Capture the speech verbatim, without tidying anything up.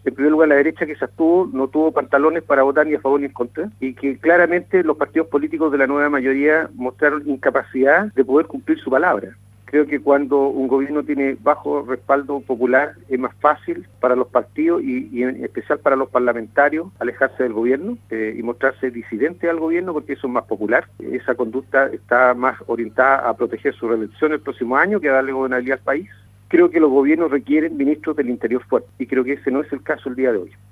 En primer lugar, la derecha que se abstuvo no tuvo pantalones para votar ni a favor ni en contra, y que claramente los partidos políticos de la nueva mayoría mostraron incapacidad de poder cumplir su palabra. Creo que cuando un gobierno tiene bajo respaldo popular es más fácil para los partidos y, y en especial para los parlamentarios alejarse del gobierno eh, y mostrarse disidentes al gobierno, porque eso es más popular. Esa conducta está más orientada a proteger su reelección el próximo año que a darle gobernabilidad al país. Creo que los gobiernos requieren ministros del interior fuertes y creo que ese no es el caso el día de hoy.